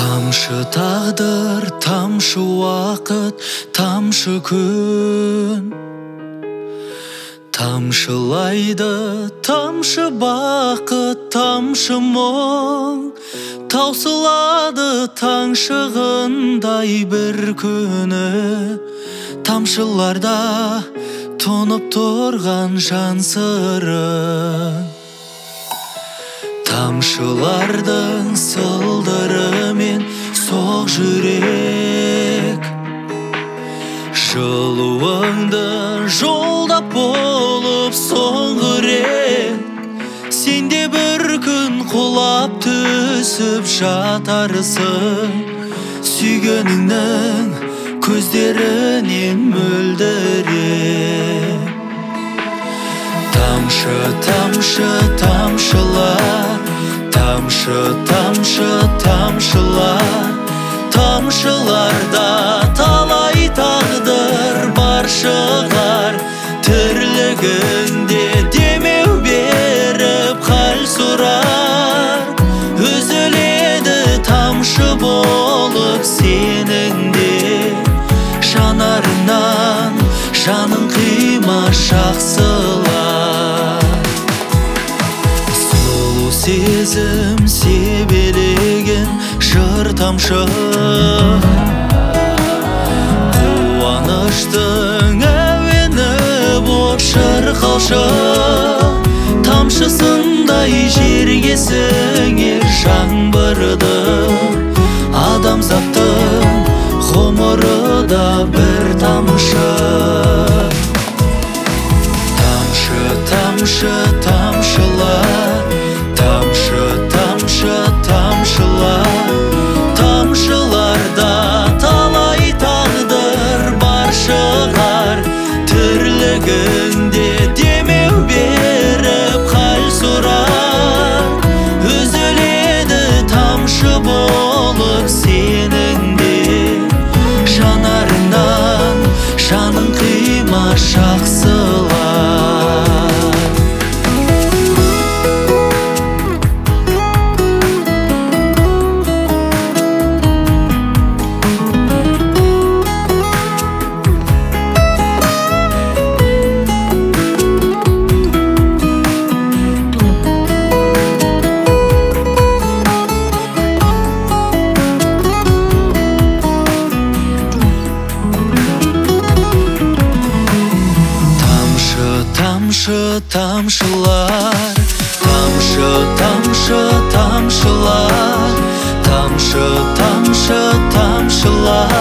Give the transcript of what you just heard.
Тамшы тағдыр, тамшы уақыт, тамшы күн тамшылайды, тамшы бақыт, тамшы мұң таусылады таң шығындай бір күні. Тамшыларда тұнып тұрған жан сыры, тамшылардың сылдырымен соқ жүрек. Жылуыңды жолдап болып соңғы рет, сенде бір күн құлап түсіп жатарсың. Сүйгеніңнің көздерінен мөлдіреп. Тамшы, тамшы, тамшылар, тамшы, тамшы, тамшылар. Тамшыларда талай тағдыр бар шығар. Тірлігінде демеу беріп хал сұрар. Үзіледі тамшы болып сенің де жанарыңнан, жаның қимас жақсылар. Сұлу сезім себелеген жыр тамшы, қуаныштың әуені боп шырқалшы. Тамшысындай жерге сіңер жаңбырды, адамзаттың ғұмыры да бір тамшы. Тамшы, тамшы, тамшылар, тамшы, тамшы, тамшылар. Тамшыларда талай тағдыр бар шығар. Тірлігінде демеу беріп хал сұрар. Үзіледі тамшы болып сенің де жанарыңнан, жаның қимас жақсылар. Тамшы, тамшылар, тамшы, тамшы, тамшылар. Тамшы, тамшы, тамшылар.